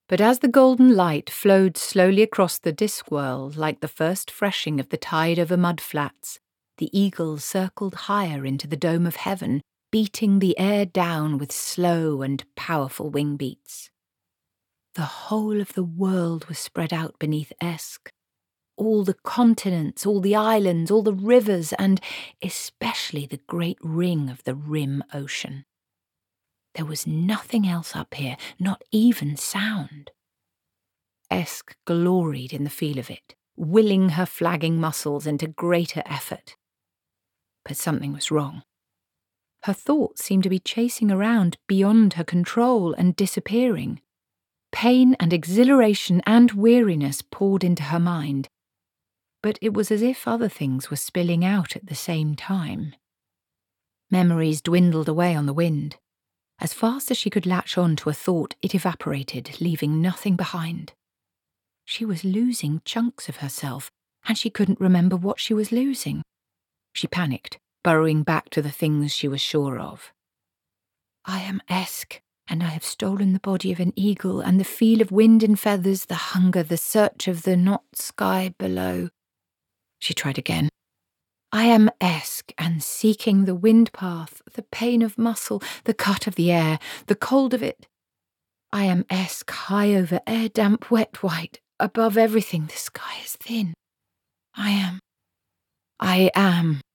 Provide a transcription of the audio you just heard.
But as the golden light flowed slowly across the Discworld like the first freshing of the tide over mudflats, the eagle circled higher into the dome of heaven, beating the air down with slow and powerful wing beats. The whole of the world was spread out beneath Esk. All the continents, all the islands, all the rivers, and especially the great ring of the Rim Ocean. There was nothing else up here, not even sound. Esk gloried in the feel of it, willing her flagging muscles into greater effort. But something was wrong. Her thoughts seemed to be chasing around beyond her control and disappearing. Pain and exhilaration and weariness poured into her mind, but it was as if other things were spilling out at the same time. Memories dwindled away on the wind. As fast as she could latch on to a thought, it evaporated, leaving nothing behind. She was losing chunks of herself, and she couldn't remember what she was losing. She panicked, burrowing back to the things she was sure of. I am Esk, and I have stolen the body of an eagle and the feel of wind and feathers, the hunger, the search of the not sky below. She tried again. I am Esk, and seeking the wind path, the pain of muscle, the cut of the air, the cold of it. I am Esk, high over air damp, wet white, above everything the sky is thin. I am.